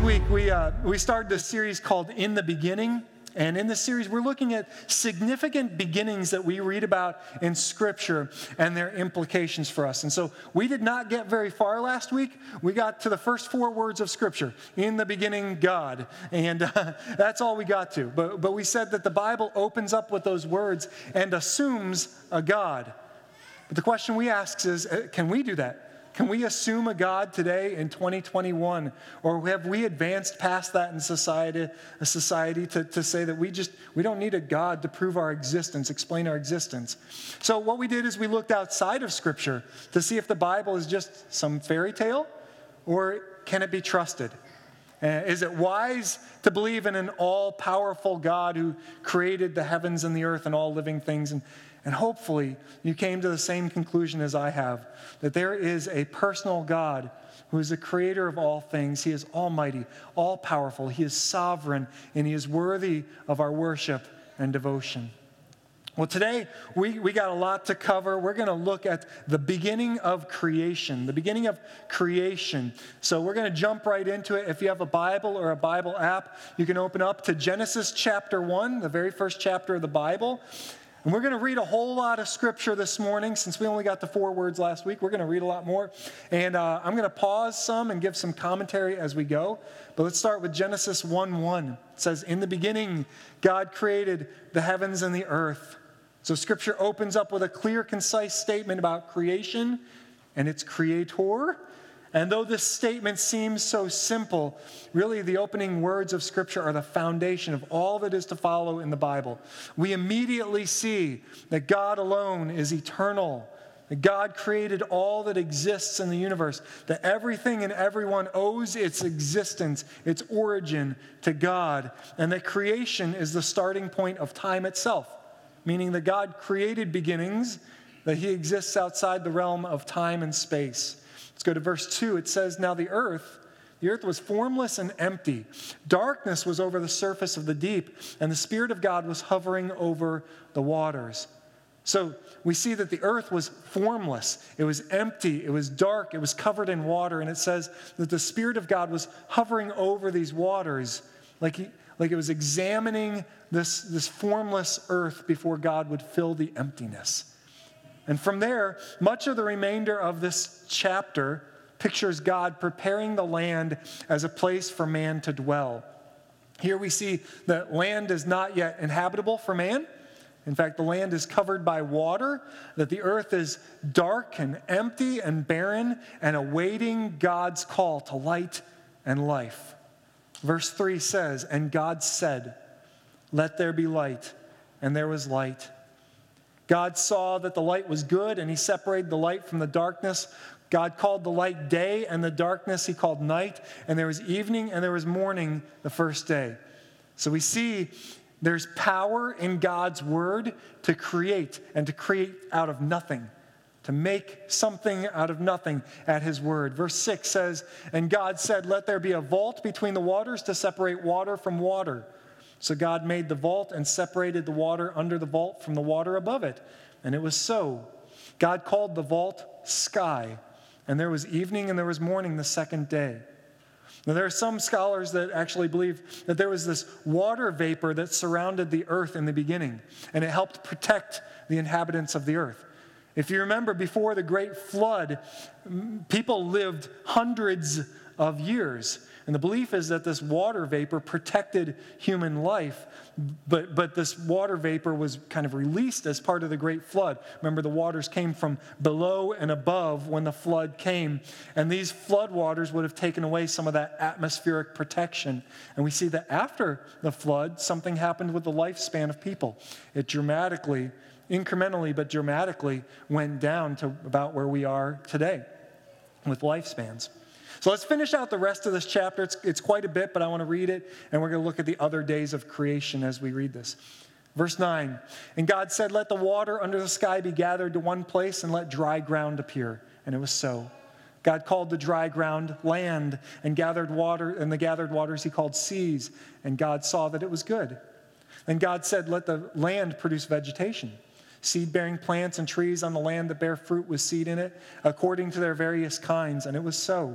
week, we started a series called In the Beginning. And in this series, we're looking at significant beginnings that we read about in Scripture and their implications for us. And so we did not get very far last week. We got to the first 4 words of Scripture. In the beginning, God. And that's all we got to. But we said that the Bible opens up with those words and assumes a God. But the question we ask is, can we do that? Can we assume a God today in 2021? Or have we advanced past that in society to say that we don't need a God to prove our existence, explain our existence? So what we did is we looked outside of Scripture to see if the Bible is just some fairy tale, or can it be trusted? Is it wise to believe in an all-powerful God who created the heavens and the earth and all living things? And hopefully you came to the same conclusion as I have, that there is a personal God who is the creator of all things. He is almighty, all-powerful. He is sovereign, and He is worthy of our worship and devotion. Well, today we got a lot to cover. We're going to look at the beginning of creation, So we're going to jump right into it. If you have a Bible or a Bible app, you can open up to Genesis chapter 1, the very first chapter of the Bible. And we're going to read a whole lot of Scripture this morning. Since we only got the 4 words last week, we're going to read a lot more. And I'm going to pause some and give some commentary as we go. But let's start with Genesis 1:1. It says, "In the beginning, God created the heavens and the earth." So Scripture opens up with a clear, concise statement about creation and its creator. And though this statement seems so simple, really the opening words of Scripture are the foundation of all that is to follow in the Bible. We immediately see that God alone is eternal, that God created all that exists in the universe, that everything and everyone owes its existence, its origin to God, and that creation is the starting point of time itself, meaning that God created beginnings, that He exists outside the realm of time and space. Let's go to verse 2. It says, "Now the earth was formless and empty. Darkness was over the surface of the deep, and the Spirit of God was hovering over the waters." So we see that the earth was formless. It was empty. It was dark. It was covered in water. And it says that the Spirit of God was hovering over these waters, like it was examining this formless earth before God would fill the emptiness. And from there, much of the remainder of this chapter pictures God preparing the land as a place for man to dwell. Here we see that land is not yet inhabitable for man. In fact, the land is covered by water, that the earth is dark and empty and barren and awaiting God's call to light and life. Verse 3 says, "And God said, 'Let there be light,' and there was light. God saw that the light was good, and He separated the light from the darkness. God called the light day, and the darkness He called night. And there was evening, and there was morning the first day." So we see there's power in God's word to create, and to create out of nothing, to make something out of nothing at His word. Verse 6 says, "And God said, 'Let there be a vault between the waters to separate water from water.' So God made the vault and separated the water under the vault from the water above it. And it was so. God called the vault sky. And there was evening and there was morning the second day." Now there are some scholars that actually believe that there was this water vapor that surrounded the earth in the beginning. And it helped protect the inhabitants of the earth. If you remember, before the great flood, people lived hundreds of years. And the belief is that this water vapor protected human life, but this water vapor was kind of released as part of the great flood. Remember, the waters came from below and above when the flood came, and these flood waters would have taken away some of that atmospheric protection. And we see that after the flood, something happened with the lifespan of people. It dramatically, incrementally but dramatically, went down to about where we are today with lifespans. So let's finish out the rest of this chapter. It's quite a bit, but I want to read it, and we're going to look at the other days of creation as we read this. Verse 9, "And God said, 'Let the water under the sky be gathered to one place, and let dry ground appear.' And it was so. God called the dry ground land, and the gathered waters He called seas. And God saw that it was good. Then God said, 'Let the land produce vegetation, seed-bearing plants and trees on the land that bear fruit with seed in it, according to their various kinds.' And it was so.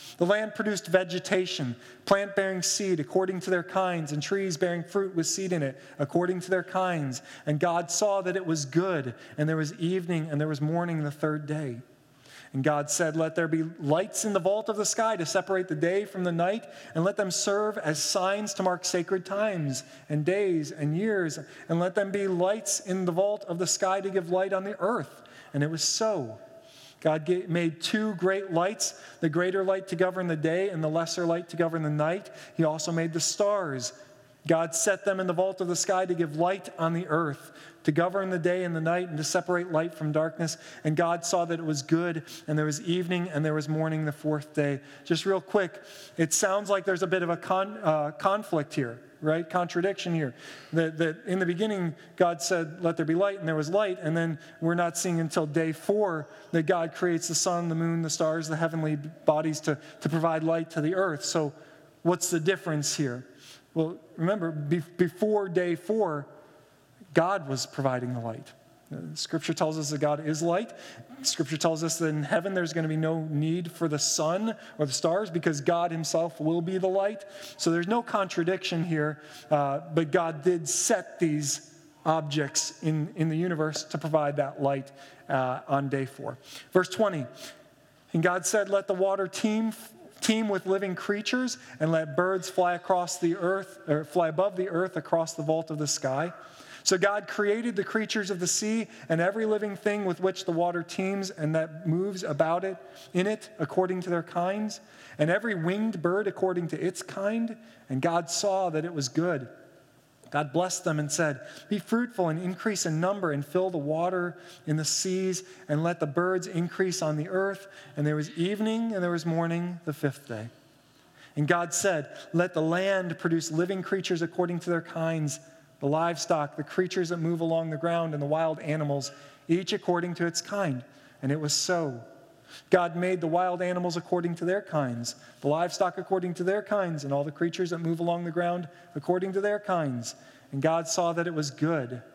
The land produced vegetation, plant-bearing seed according to their kinds, and trees bearing fruit with seed in it according to their kinds. And God saw that it was good, and there was evening and there was morning the third day. And God said, let there be lights in the vault of the sky to separate the day from the night, and let them serve as signs to mark sacred times and days and years, and let them be lights in the vault of the sky to give light on the earth. And it was so. God made two great lights, the greater light to govern the day and the lesser light to govern the night. He also made the stars. God set them in the vault of the sky to give light on the earth, to govern the day and the night, and to separate light from darkness. And God saw that it was good, and there was evening, and there was morning the fourth day. Just real quick, it sounds like there's a bit of a conflict here, right? Contradiction here. That in the beginning, God said, let there be light, and there was light. And then we're not seeing until day 4 that God creates the sun, the moon, the stars, the heavenly bodies to provide light to the earth. So what's the difference here? Well, remember, before day 4, God was providing the light. Scripture tells us that God is light. Scripture tells us that in heaven there's going to be no need for the sun or the stars because God himself will be the light. So there's no contradiction here, but God did set these objects in the universe to provide that light on day 4. Verse 20, and God said, let the water teem with living creatures, and let birds fly across the earth, or fly above the earth across the vault of the sky. So God created the creatures of the sea and every living thing with which the water teems and that moves about it in it according to their kinds, and every winged bird according to its kind. And God saw that it was good. God blessed them and said, be fruitful and increase in number and fill the water in the seas and let the birds increase on the earth. And there was evening and there was morning the 5th day. And God said, let the land produce living creatures according to their kinds, the livestock, the creatures that move along the ground, and the wild animals, each according to its kind. And it was so. God made the wild animals according to their kinds, the livestock according to their kinds, and all the creatures that move along the ground according to their kinds. And God saw that it was good.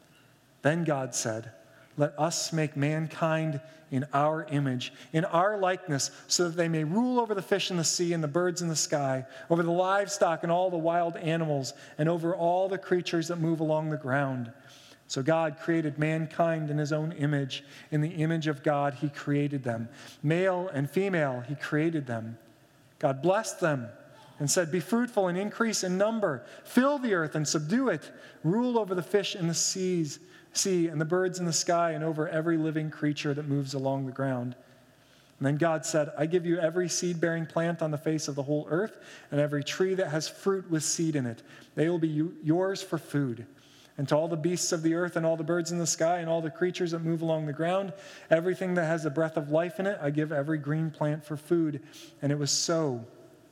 Then God said, let us make mankind in our image, in our likeness, so that they may rule over the fish in the sea and the birds in the sky, over the livestock and all the wild animals, and over all the creatures that move along the ground. So God created mankind in his own image. In the image of God, he created them. Male and female, he created them. God blessed them and said, be fruitful and increase in number. Fill the earth and subdue it. Rule over the fish in the sea and the birds in the sky and over every living creature that moves along the ground. And then God said, I give you every seed-bearing plant on the face of the whole earth and every tree that has fruit with seed in it. They will be yours for food. And to all the beasts of the earth and all the birds in the sky and all the creatures that move along the ground, everything that has the breath of life in it, I give every green plant for food. And it was so.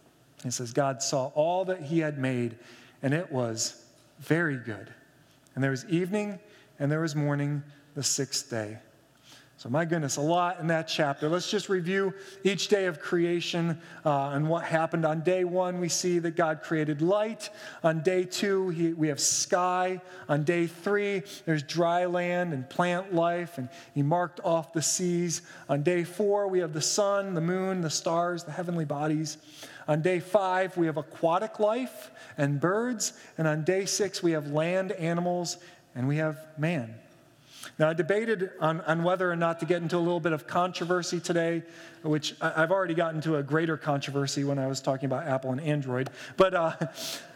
It says, God saw all that he had made, and it was very good. And there was evening, and there was morning the 6th day. So my goodness, a lot in that chapter. Let's just review each day of creation and what happened. On day 1, we see that God created light. On day 2, we have sky. On day 3, there's dry land and plant life, and he marked off the seas. On day 4, we have the sun, the moon, the stars, the heavenly bodies. On day 5, we have aquatic life and birds. And on day 6, we have land animals, and we have man. Now, I debated on whether or not to get into a little bit of controversy today, which I've already gotten into a greater controversy when I was talking about Apple and Android. But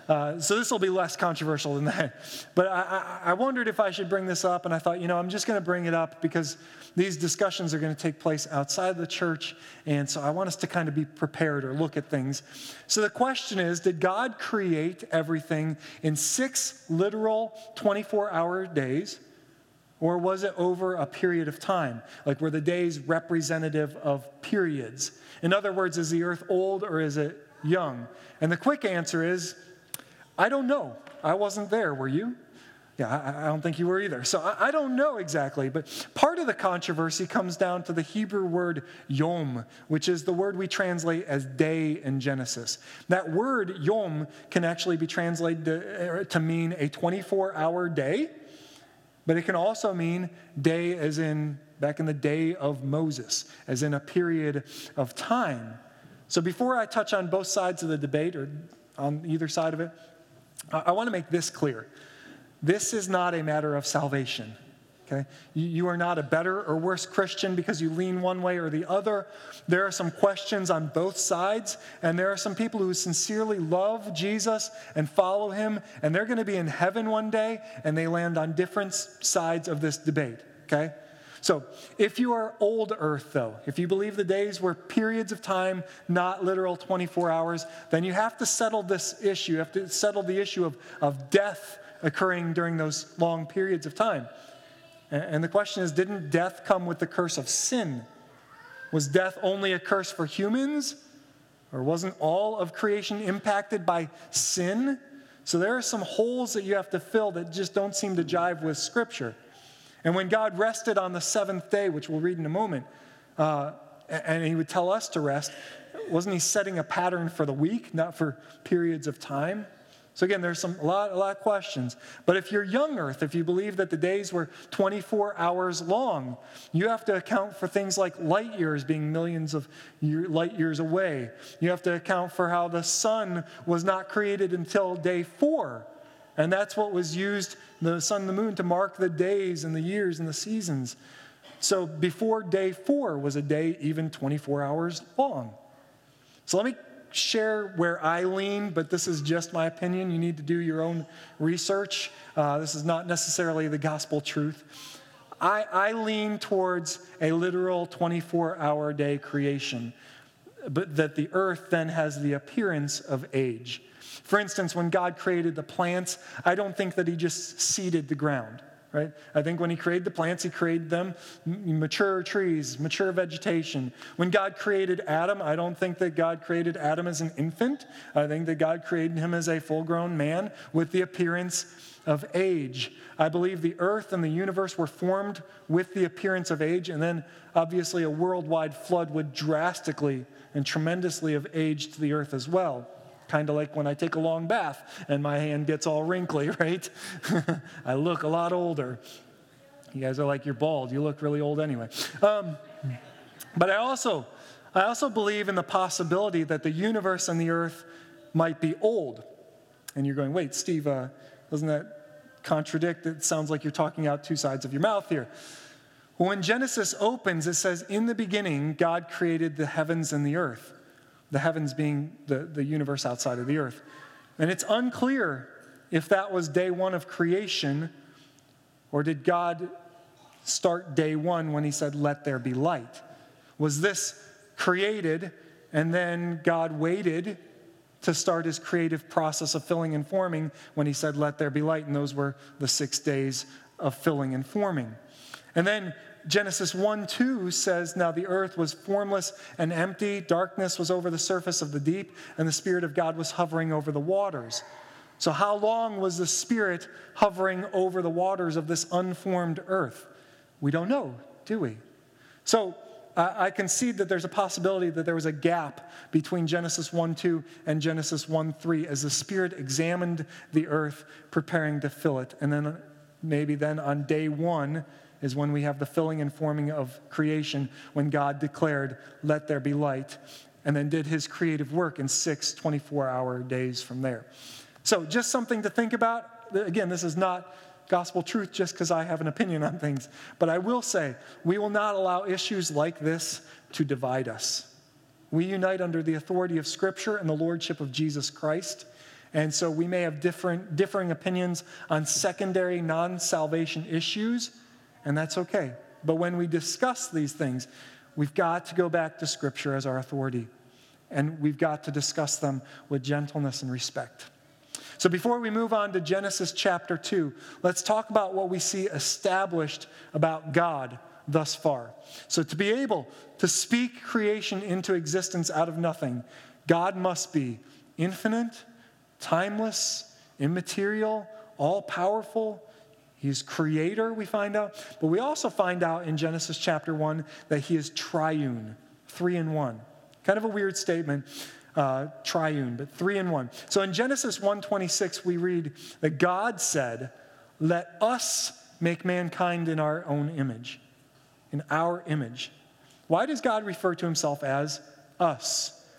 so this will be less controversial than that. But I wondered if I should bring this up, and I thought, I'm just going to bring it up because these discussions are going to take place outside of the church, and so I want us to kind of be prepared or look at things. So the question is, did God create everything in 6 literal 24-hour days? Or was it over a period of time? Like, were the days representative of periods? In other words, is the earth old or is it young? And the quick answer is, I don't know. I wasn't there. Were you? Yeah, I don't think you were either. So I don't know exactly. But part of the controversy comes down to the Hebrew word yom, which is the word we translate as day in Genesis. That word yom can actually be translated to mean a 24-hour day. But it can also mean day as in back in the day of Moses, as in a period of time. So before I touch on both sides of the debate or on either side of it, I want to make this clear. This is not a matter of salvation. Okay? You are not a better or worse Christian because you lean one way or the other. There are some questions on both sides, and there are some people who sincerely love Jesus and follow him, and they're going to be in heaven one day, and they land on different sides of this debate. Okay? So if you are old earth, though, if you believe the days were periods of time, not literal 24 hours, then you have to settle this issue. You have to settle the issue of death occurring during those long periods of time. And the question is, didn't death come with the curse of sin? Was death only a curse for humans? Or wasn't all of creation impacted by sin? So there are some holes that you have to fill that just don't seem to jive with Scripture. And when God rested on the seventh day, which we'll read in a moment, and he would tell us to rest, wasn't he setting a pattern for the week, not for periods of time? So again, there's a lot of questions. But if you're young earth, if you believe that the days were 24 hours long, you have to account for things like light years being millions of light years away. You have to account for how the sun was not created until day 4. And that's what was used, the sun and the moon, to mark the days and the years and the seasons. So before day 4 was a day even 24 hours long. So let me share where I lean, but this is just my opinion. You need to do your own research. This is not necessarily the gospel truth. I lean towards a literal 24-hour day creation, but that the earth then has the appearance of age. For instance, when God created the plants, I don't think that he just seeded the ground. Right? I think when he created the plants, he created them mature trees, mature vegetation. When God created Adam, I don't think that God created Adam as an infant. I think that God created him as a full-grown man with the appearance of age. I believe the earth and the universe were formed with the appearance of age, and then obviously a worldwide flood would drastically and tremendously have aged the earth as well. Kind of like when I take a long bath and my hand gets all wrinkly, right? I look a lot older. You guys are like, you're bald. You look really old anyway. But I also believe in the possibility that the universe and the earth might be old. And you're going, wait, Steve, doesn't that contradict? It sounds like you're talking out two sides of your mouth here. Well, when Genesis opens, it says, in the beginning, God created the heavens and the earth. The heavens being the universe outside of the earth. And it's unclear if that was day one of creation, or did God start day one when he said, let there be light? Was this created, and then God waited to start his creative process of filling and forming when he said, let there be light, and those were the 6 days of filling and forming. And then Genesis 1:2 says, now the earth was formless and empty, darkness was over the surface of the deep, and the Spirit of God was hovering over the waters. So how long was the Spirit hovering over the waters of this unformed earth? We don't know, do we? So I concede that there's a possibility that there was a gap between Genesis 1:2 and Genesis 1:3 as the Spirit examined the earth, preparing to fill it. And then maybe on day 1, is when we have the filling and forming of creation, when God declared, let there be light, and then did his creative work in 6 24-hour days from there. So just something to think about. Again, this is not gospel truth just because I have an opinion on things, but I will say we will not allow issues like this to divide us. We unite under the authority of Scripture and the lordship of Jesus Christ. And so we may have differing opinions on secondary non-salvation issues, and that's okay. But when we discuss these things, we've got to go back to Scripture as our authority. And we've got to discuss them with gentleness and respect. So before we move on to Genesis chapter 2, let's talk about what we see established about God thus far. So to be able to speak creation into existence out of nothing, God must be infinite, timeless, immaterial, all-powerful. He's creator, we find out. But we also find out in Genesis chapter 1 that he is triune, 3 in 1. Kind of a weird statement, triune, but 3 in 1. So in Genesis 1:26, we read that God said, let us make mankind in our own image, in our image. Why does God refer to himself as us?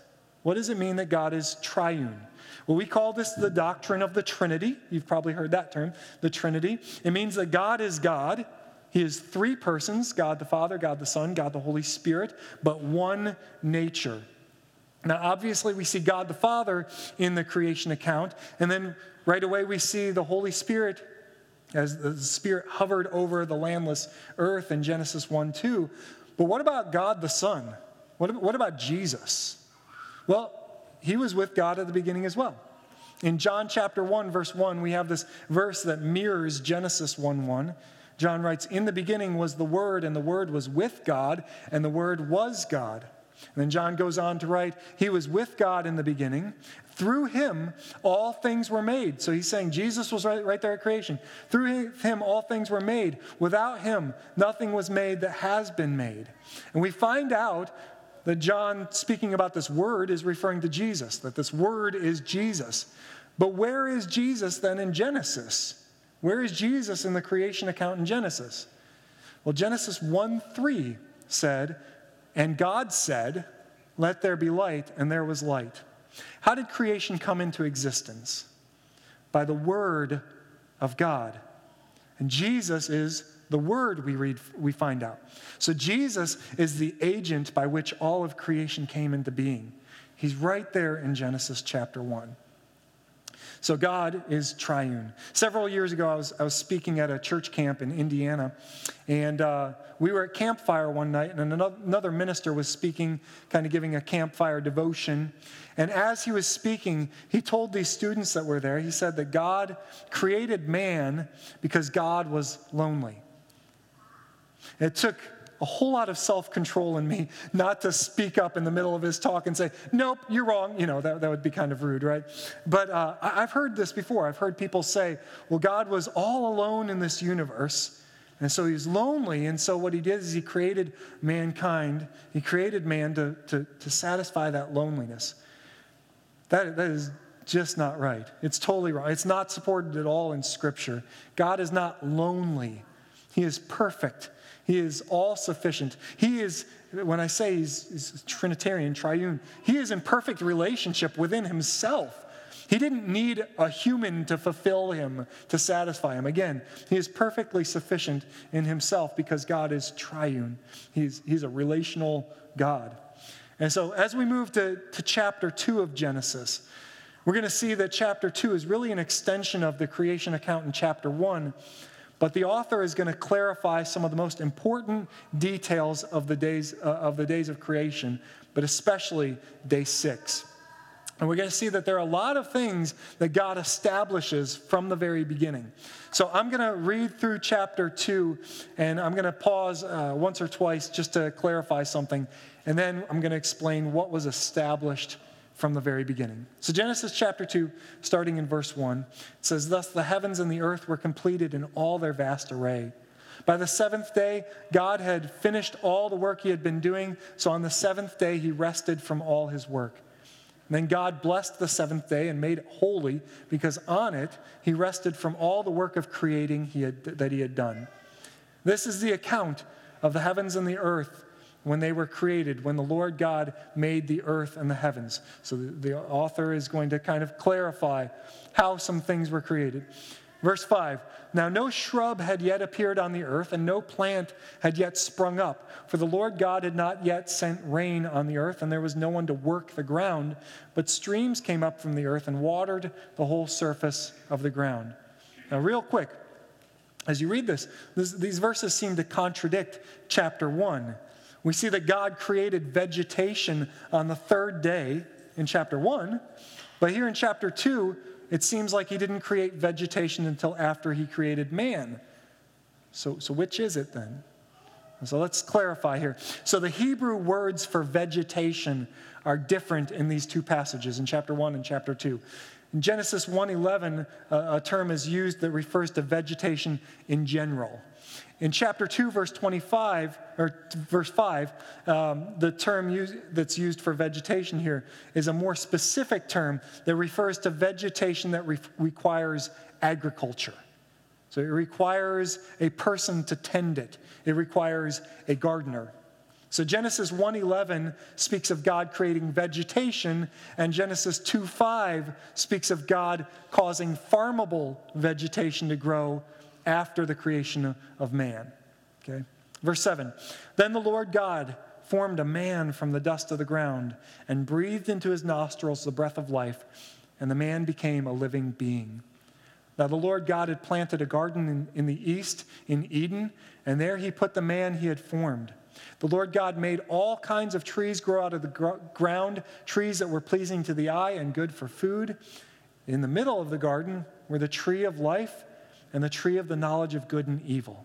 What does it mean that God is triune? Well, we call this the doctrine of the Trinity. You've probably heard that term, the Trinity. It means that God is God. He is three persons, God the Father, God the Son, God the Holy Spirit, but one nature. Now, obviously, we see God the Father in the creation account, and then right away we see the Holy Spirit as the Spirit hovered over the landless earth in Genesis 1:2. But what about God the Son? What about Jesus? Well, he was with God at the beginning as well. In John chapter 1, verse 1, we have this verse that mirrors Genesis 1:1. John writes, "In the beginning was the Word, and the Word was with God, and the Word was God." And then John goes on to write, "He was with God in the beginning. Through him, all things were made." So he's saying Jesus was right there at creation. Through him, all things were made. Without him, nothing was made that has been made. And we find out that John, speaking about this Word, is referring to Jesus, that this Word is Jesus. But where is Jesus then in Genesis? Where is Jesus in the creation account in Genesis? Well, Genesis 1:3 said, "And God said, 'Let there be light,' and there was light." How did creation come into existence? By the Word of God. And Jesus is the Word, we find out. So Jesus is the agent by which all of creation came into being. He's right there in Genesis chapter 1. So God is triune. Several years ago, I was speaking at a church camp in Indiana, and we were at campfire one night, and another minister was speaking, kind of giving a campfire devotion. And as he was speaking, he told these students that were there, he said that God created man because God was lonely. It took a whole lot of self-control in me not to speak up in the middle of his talk and say, "Nope, you're wrong." That would be kind of rude, right? But I've heard this before. I've heard people say, well, God was all alone in this universe, and so he was lonely, and so what he did is he created mankind. He created man to satisfy that loneliness. That is just not right. It's totally wrong. It's not supported at all in Scripture. God is not lonely. He is perfect. He is all-sufficient. He is, when I say he's Trinitarian, triune, he is in perfect relationship within himself. He didn't need a human to fulfill him, to satisfy him. Again, he is perfectly sufficient in himself because God is triune. He's a relational God. And so as we move to chapter 2 of Genesis, we're going to see that chapter 2 is really an extension of the creation account in chapter 1. But the author is going to clarify some of the most important details of the days of creation, but especially day 6. And we're going to see that there are a lot of things that God establishes from the very beginning. So I'm going to read through chapter 2, and I'm going to pause once or twice just to clarify something, and then I'm going to explain what was established from the very beginning. So Genesis chapter 2, starting in verse 1, it says, "Thus the heavens and the earth were completed in all their vast array. By the seventh day, God had finished all the work he had been doing, so on the seventh day he rested from all his work. And then God blessed the seventh day and made it holy, because on it he rested from all the work of creating that he had done. This is the account of the heavens and the earth when they were created, when the Lord God made the earth and the heavens." So the author is going to kind of clarify how some things were created. Verse 5, "Now no shrub had yet appeared on the earth, and no plant had yet sprung up, for the Lord God had not yet sent rain on the earth, and there was no one to work the ground, but streams came up from the earth and watered the whole surface of the ground." Now real quick, as you read these verses seem to contradict chapter 1. We see that God created vegetation on the third day in chapter 1, but here in chapter 2, it seems like he didn't create vegetation until after he created man. So which is it then? So let's clarify here. So the Hebrew words for vegetation are different in these two passages, in chapter 1 and chapter 2. In Genesis 1:11, a term is used that refers to vegetation in general. In chapter 2, verse 5, the term that's used for vegetation here is a more specific term that refers to vegetation that requires agriculture. So it requires a person to tend it. It requires a gardener. So Genesis 1:11 speaks of God creating vegetation, and Genesis 2:5 speaks of God causing farmable vegetation to grow after the creation of man. Okay? Verse 7, then the Lord God formed a man from the dust of the ground and breathed into his nostrils the breath of life, and the man became a living being. Now the Lord God had planted a garden in the east, in Eden, and there he put the man he had formed. The Lord God made all kinds of trees grow out of the ground, trees that were pleasing to the eye and good for food. In the middle of the garden were the tree of life and the tree of the knowledge of good and evil.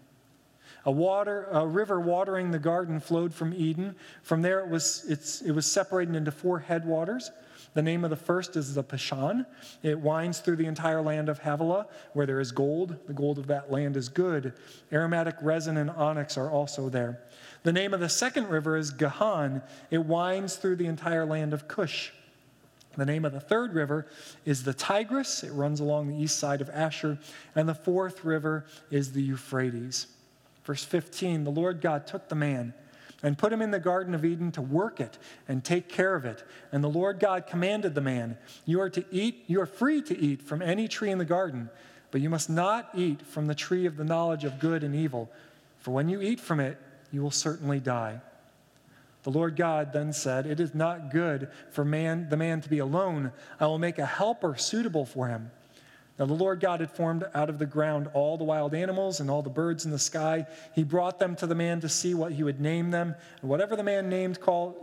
A river watering the garden flowed from Eden. From there it was separated into 4 headwaters. The name of the first is the Pishon. It winds through the entire land of Havilah, where there is gold. The gold of that land is good. Aromatic resin and onyx are also there. The name of the second river is Gihon. It winds through the entire land of Cush. The name of the third river is the Tigris. It runs along the east side of Ashur. And the fourth river is the Euphrates. Verse 15, the Lord God took the man and put him in the Garden of Eden to work it and take care of it. And the Lord God commanded the man, you are free to eat from any tree in the garden, but you must not eat from the tree of the knowledge of good and evil, for when you eat from it, you will certainly die. The Lord God then said, it is not good for the man to be alone. I will make a helper suitable for him. Now the Lord God had formed out of the ground all the wild animals and all the birds in the sky. He brought them to the man to see what he would name them. And whatever the man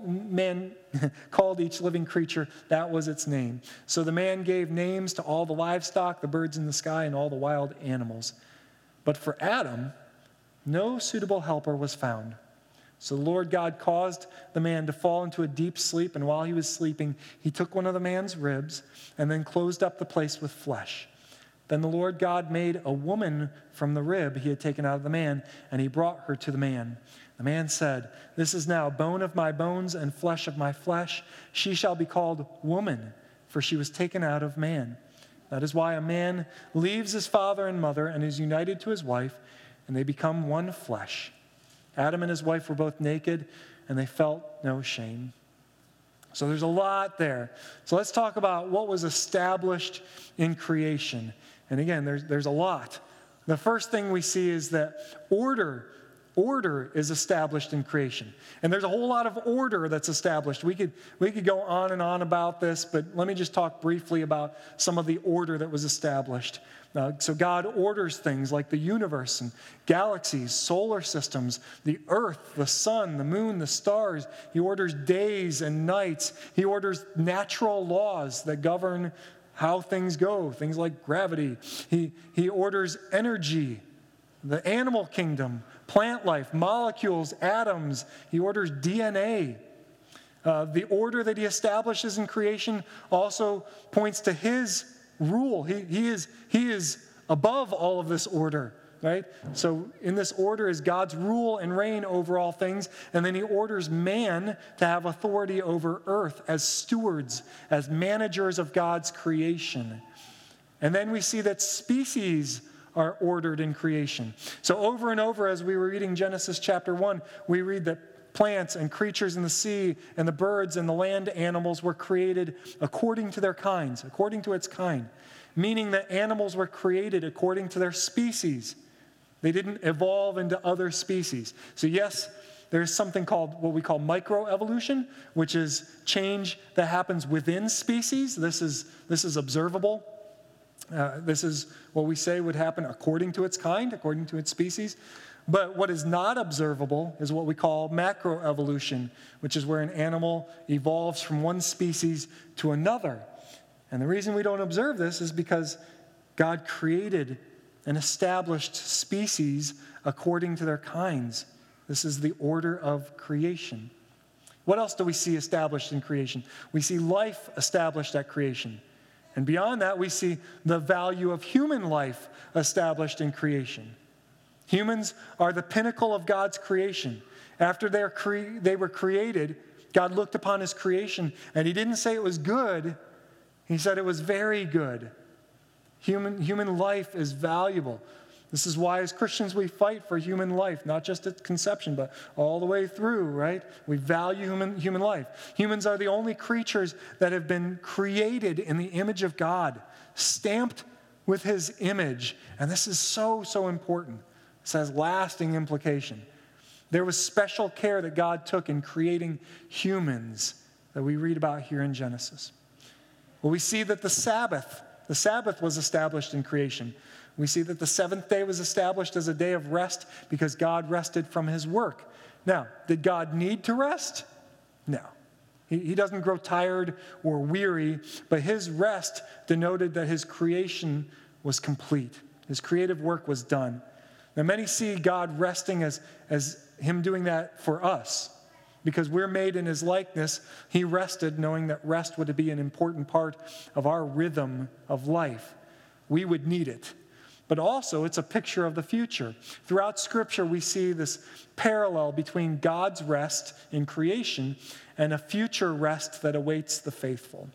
called each living creature, that was its name. So the man gave names to all the livestock, the birds in the sky, and all the wild animals. But for Adam, no suitable helper was found. So the Lord God caused the man to fall into a deep sleep, and while he was sleeping, he took one of the man's ribs and then closed up the place with flesh. Then the Lord God made a woman from the rib he had taken out of the man, and he brought her to the man. The man said, this is now bone of my bones and flesh of my flesh. She shall be called woman, for she was taken out of man. That is why a man leaves his father and mother and is united to his wife, and they become one flesh. Adam and his wife were both naked, and they felt no shame. So there's a lot there. So let's talk about what was established in creation. And again, there's a lot. The first thing we see is that order is established in creation. And there's a whole lot of order that's established. We could go on and on about this, but let me just talk briefly about some of the order that was established. So God orders things like the universe and galaxies, solar systems, the earth, the sun, the moon, the stars. He orders days and nights. He orders natural laws that govern how things go, things like gravity. He orders energy, the animal kingdom, plant life, molecules, atoms. He orders DNA. The order that he establishes in creation also points to his rule. He is above all of this order, right? So in this order is God's rule and reign over all things, and then he orders man to have authority over earth as stewards, as managers of God's creation. And then we see that species are ordered in creation. So over and over as we were reading Genesis chapter 1, we read that plants and creatures in the sea and the birds and the land animals were created according to their kinds, according to its kind, meaning that animals were created according to their species. They didn't evolve into other species. So yes, there's something called what we call microevolution, which is change that happens within species. This is observable. This is what we say would happen according to its kind, according to its species. But what is not observable is what we call macroevolution, which is where an animal evolves from one species to another. And the reason we don't observe this is because God created and established species according to their kinds. This is the order of creation. What else do we see established in creation? We see life established at creation. And beyond that, we see the value of human life established in creation. Humans are the pinnacle of God's creation. After they were created, God looked upon his creation, and he didn't say it was good. He said it was very good. Human life is valuable. This is why as Christians we fight for human life, not just at conception, but all the way through, right? We value human life. Humans are the only creatures that have been created in the image of God, stamped with his image. And this is so, so important. This has lasting implication. There was special care that God took in creating humans that we read about here in Genesis. Well, we see that the Sabbath was established in creation. We see that the seventh day was established as a day of rest because God rested from his work. Now, did God need to rest? No. He doesn't grow tired or weary, but his rest denoted that his creation was complete. His creative work was done. Now, many see God resting as him doing that for us. Because we're made in his likeness, he rested knowing that rest would be an important part of our rhythm of life. We would need it. But also, it's a picture of the future. Throughout Scripture, we see this parallel between God's rest in creation and a future rest that awaits the faithful.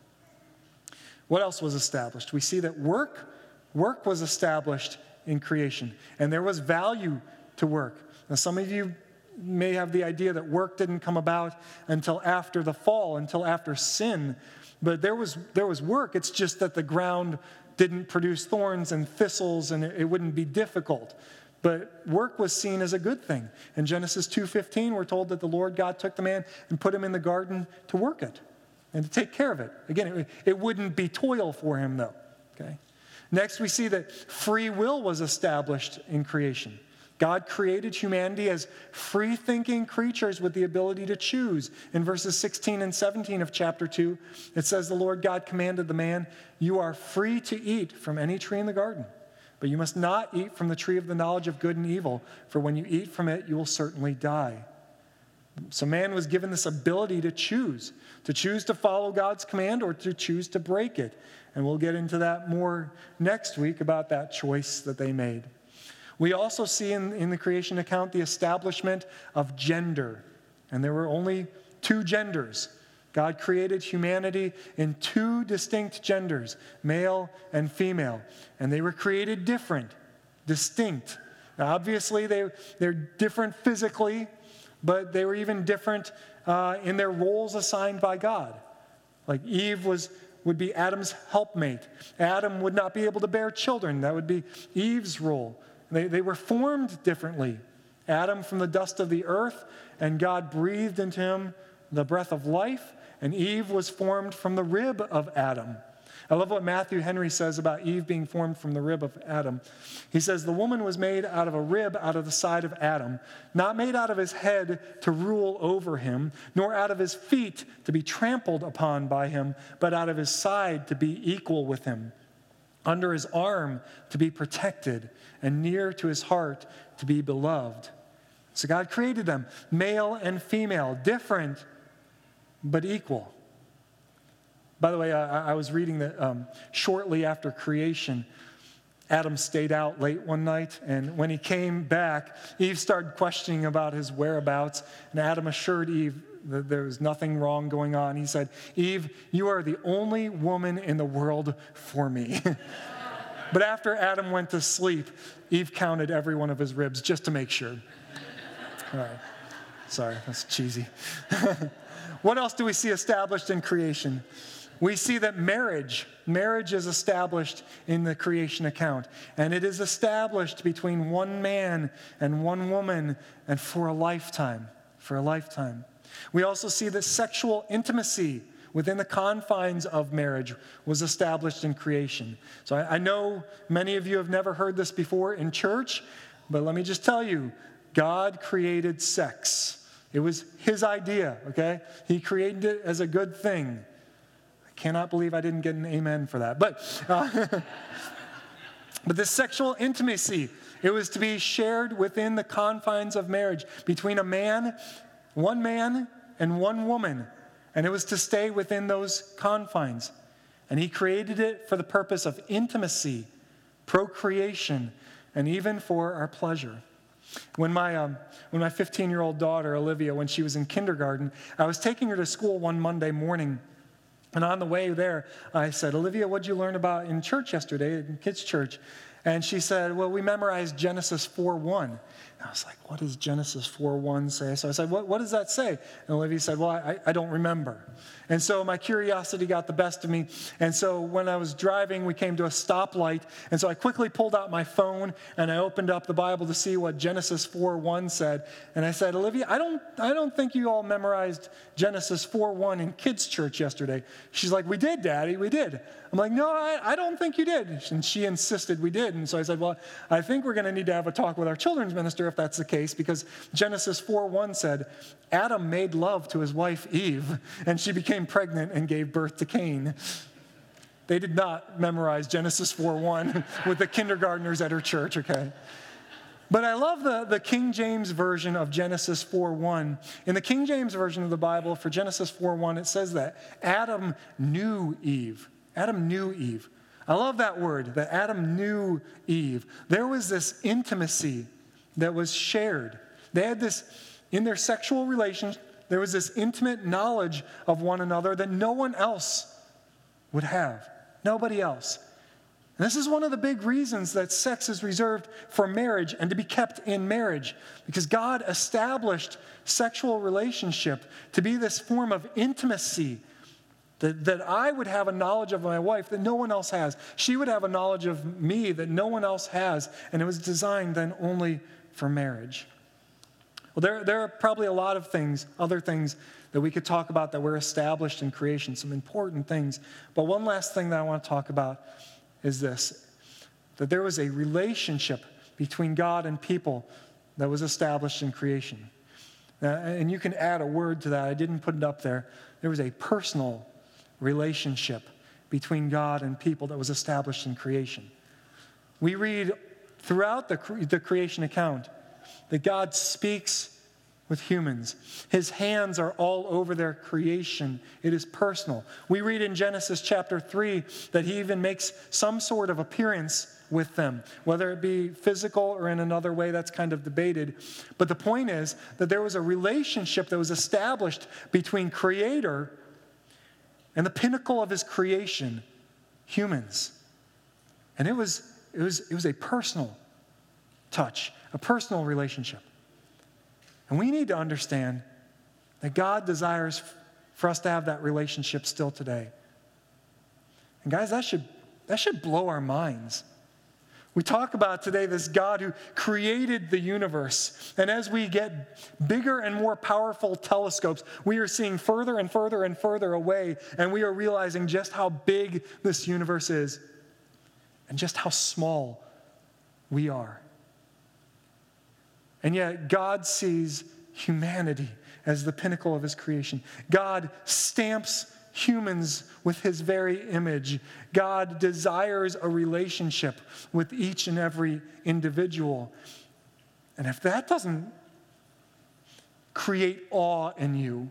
What else was established? We see that work was established in creation, and there was value to work. Now, some of you may have the idea that work didn't come about until after the fall, until after sin, but there was work. It's just that the ground didn't produce thorns and thistles, and it wouldn't be difficult. But work was seen as a good thing. In Genesis 2:15, we're told that the Lord God took the man and put him in the garden to work it and to take care of it. Again, it wouldn't be toil for him, though. Okay. Next, we see that free will was established in creation. God created humanity as free-thinking creatures with the ability to choose. In verses 16 and 17 of chapter 2, it says, the Lord God commanded the man, you are free to eat from any tree in the garden, but you must not eat from the tree of the knowledge of good and evil, for when you eat from it, you will certainly die. So man was given this ability to choose to follow God's command or to choose to break it. And we'll get into that more next week about that choice that they made. We also see in the creation account the establishment of gender. And there were only two genders. God created humanity in two distinct genders, male and female. And they were created different, distinct. Now, obviously, they're different physically, but they were even different in their roles assigned by God. Like Eve would be Adam's helpmate. Adam would not be able to bear children. That would be Eve's role. They were formed differently. Adam from the dust of the earth, and God breathed into him the breath of life, and Eve was formed from the rib of Adam. I love what Matthew Henry says about Eve being formed from the rib of Adam. He says, the woman was made out of a rib out of the side of Adam, not made out of his head to rule over him, nor out of his feet to be trampled upon by him, but out of his side to be equal with him, under his arm to be protected, and near to his heart to be beloved. So God created them, male and female, different but equal. By the way, I was reading that shortly after creation, Adam stayed out late one night, and when he came back, Eve started questioning about his whereabouts, and Adam assured Eve that there was nothing wrong going on. He said, Eve, you are the only woman in the world for me. But after Adam went to sleep, Eve counted every one of his ribs just to make sure. All right. Sorry, that's cheesy. What else do we see established in creation? We see that marriage is established in the creation account. And it is established between one man and one woman and for a lifetime. We also see that sexual intimacy within the confines of marriage was established in creation. So I know many of you have never heard this before in church, but let me just tell you, God created sex. It was his idea, okay? He created it as a good thing. I cannot believe I didn't get an amen for that. But this sexual intimacy, it was to be shared within the confines of marriage between one man and one woman. And it was to stay within those confines. And he created it for the purpose of intimacy, procreation, and even for our pleasure. When my 15-year-old daughter, Olivia, when she was in kindergarten, I was taking her to school one Monday morning. And on the way there, I said, Olivia, what'd you learn about in church yesterday, in kids' church? And she said, well, we memorized Genesis 4:1. And I was like, what does Genesis 4:1 say? So I said, what does that say? And Olivia said, well, I don't remember. And so my curiosity got the best of me. And so when I was driving, we came to a stoplight. And so I quickly pulled out my phone and I opened up the Bible to see what Genesis 4:1 said. And I said, Olivia, I don't think you all memorized Genesis 4:1 in kids' church yesterday. She's like, we did, Daddy, we did. I'm like, no, I don't think you did. And she insisted we did. And so I said, well, I think we're going to need to have a talk with our children's minister if that's the case, because Genesis 4:1 said, Adam made love to his wife Eve, and she became pregnant and gave birth to Cain. They did not memorize Genesis 4:1 with the kindergartners at her church, okay? But I love the King James version of Genesis 4:1. In the King James version of the Bible, for Genesis 4:1, it says that Adam knew Eve. Adam knew Eve. I love that word, that Adam knew Eve. There was this intimacy that was shared. They had this, in their sexual relations, there was this intimate knowledge of one another that no one else would have. Nobody else. And this is one of the big reasons that sex is reserved for marriage and to be kept in marriage, because God established sexual relationship to be this form of intimacy, that I would have a knowledge of my wife that no one else has. She would have a knowledge of me that no one else has, and it was designed then only for marriage. Well, there are probably a lot of things, other things that we could talk about that were established in creation, some important things. But one last thing that I want to talk about is this, that there was a relationship between God and people that was established in creation. And you can add a word to that. I didn't put it up there. There was a personal relationship between God and people that was established in creation. We read throughout the creation account that God speaks with humans. His hands are all over their creation. It is personal. We read in Genesis chapter 3 that he even makes some sort of appearance with them, whether it be physical or in another way, that's kind of debated. But the point is that there was a relationship that was established between Creator and the pinnacle of his creation, humans. And it was a personal touch, a personal relationship. And we need to understand that God desires for us to have that relationship still today. And guys, that should blow our minds. We talk about today this God who created the universe. And as we get bigger and more powerful telescopes, we are seeing further and further and further away, and we are realizing just how big this universe is and just how small we are. And yet God sees humanity as the pinnacle of his creation. God stamps humans with his very image. God desires a relationship with each and every individual. And if that doesn't create awe in you,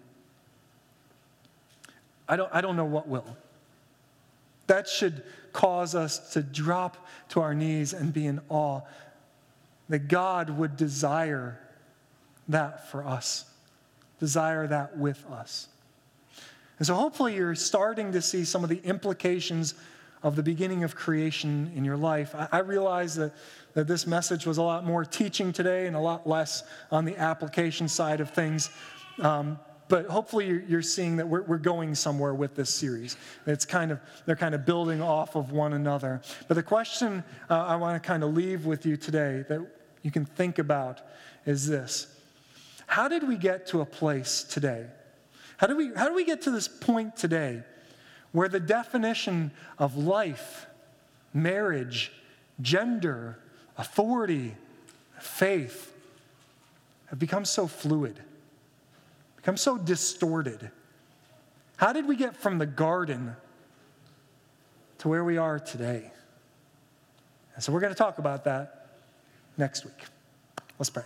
I don't know what will. That should cause us to drop to our knees and be in awe that God would desire that for us, desire that with us. And so hopefully you're starting to see some of the implications of the beginning of creation in your life. I realize that this message was a lot more teaching today and a lot less on the application side of things. But hopefully you're seeing that we're going somewhere with this series. They're kind of building off of one another. But the question I want to kind of leave with you today that you can think about is this: how did we get to a place today? How do we get to this point today where the definition of life, marriage, gender, authority, faith have become so fluid, become so distorted? How did we get from the garden to where we are today? And so we're going to talk about that next week. Let's pray.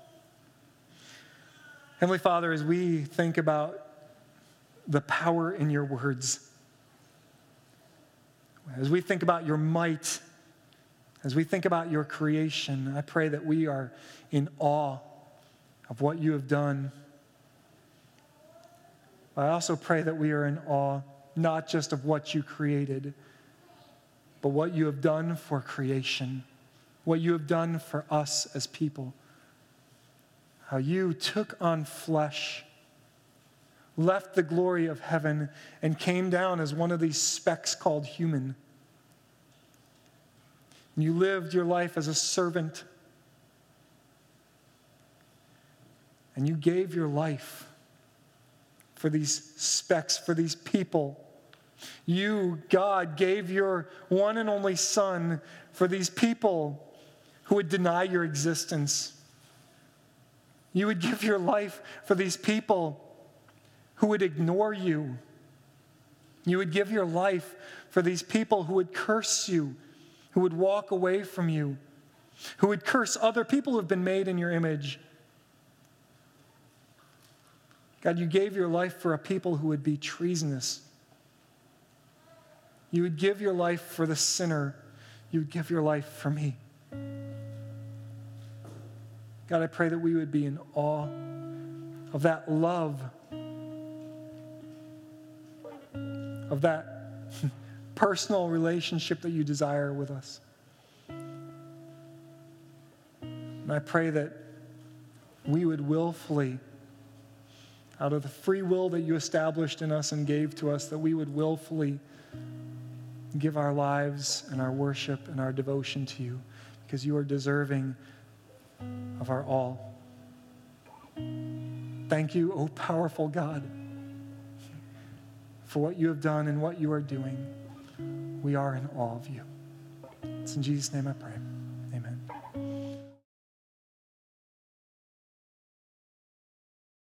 Heavenly Father, as we think about the power in your words, as we think about your might, as we think about your creation, I pray that we are in awe of what you have done. I also pray that we are in awe not just of what you created, but what you have done for creation. what you have done for us as people. How you took on flesh, left the glory of heaven, and came down as one of these specks called human. You lived your life as a servant. And you gave your life for these specks, for these people. You, God, gave your one and only Son for these people who would deny your existence. You would give your life for these people who would ignore you. You would give your life for these people who would curse you, who would walk away from you, who would curse other people who have been made in your image. God, you gave your life for a people who would be treasonous. You would give your life for the sinner. You would give your life for me. God, I pray that we would be in awe of that love, of that personal relationship that you desire with us. And I pray that we would willfully, out of the free will that you established in us and gave to us, that we would willfully give our lives and our worship and our devotion to you, because you are deserving of our all. Thank you, O powerful God, for what you have done and what you are doing. We are in awe of you. It's in Jesus' name I pray.